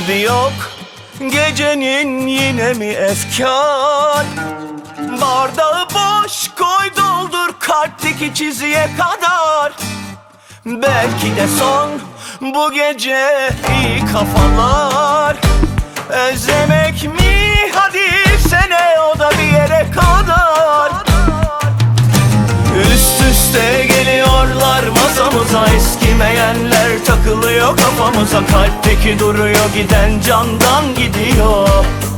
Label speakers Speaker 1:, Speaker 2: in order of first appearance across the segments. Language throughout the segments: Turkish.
Speaker 1: dibi yok gecenin, yine mi efkar? Bardağı boş koy, doldur kalpteki çizgiye kadar. Belki de son bu gece, iyi kafalar. Özlemek mi? Hadi sene, o da bir yere kadar. Üst üste geliyorlar masamıza, eskimeyenler takılıyor kafamıza. Kalpteki duruyor, giden candan gidiyor.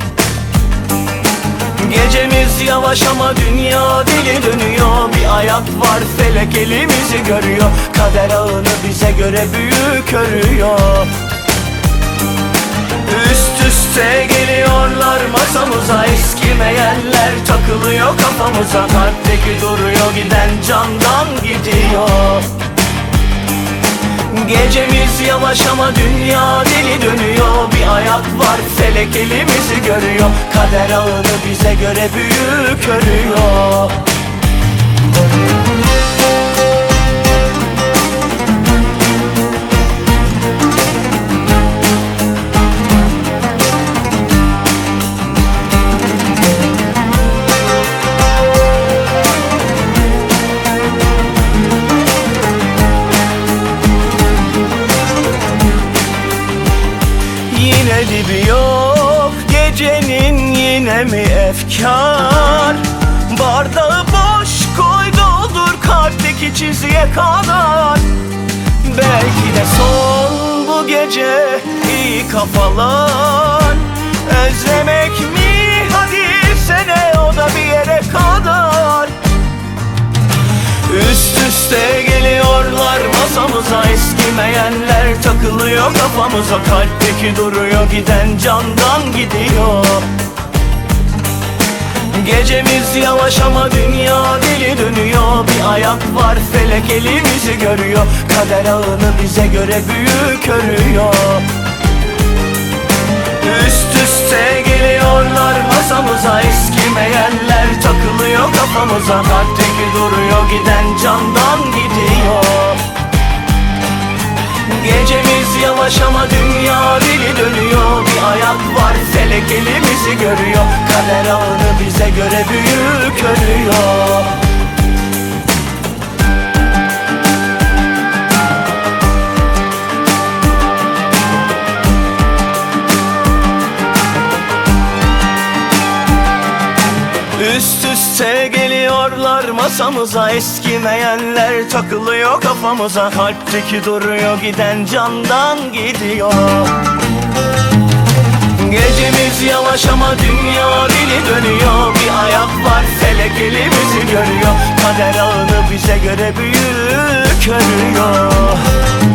Speaker 1: Gecemiz yavaş ama dünya deli dönüyor. Bir ayak var, felek elimizi görüyor. Kader ağını bize göre büyük örüyor. Üst üste geliyorlar masamıza, eskimeyenler takılıyor kafamıza. Kalpteki duruyor, giden candan gidiyor. Gecemiz yavaş ama dünya deli dönüyor. Bir ayak var, felek elimizi görüyor. Kader ağını bize göre büyük örüyor. Yine dibi yok gecenin, yine mi efkar? Bardağı boş koy, doldur kalpteki çizgiye kadar. Belki de son bu gece, iyi kafalar. Özlemek mi? Hadi sene, o da bir yere kadar. Üst üste geliyorlar masamıza, eskimeyenler takılıyor kafamıza. Kalpteki duruyor, giden candan gidiyor. Gecemiz yavaş ama dünya deli dönüyor. Bir ayak var, felek elimizi görüyor. Kader ağını bize göre büyük örüyor. Üst üste geliyorlar masamıza, eskimeyenler takılıyor kafamıza. Kalpteki duruyor, giden candan gidiyor. Gecemiz yavaş ama dünya deli dönüyor. Bir ayak var, felek elimizi görüyor. Kader ağını bize göre büyük örüyor. Üst üste geliyorlar masamıza, eskimeyenler takılıyor kafamıza. Kalpteki duruyor, giden candan gidiyor. Gecemiz yavaş ama dünya deli dönüyor. Bir ayak var, felek elimizi görüyor. Kader ağını bize göre büyük örüyor.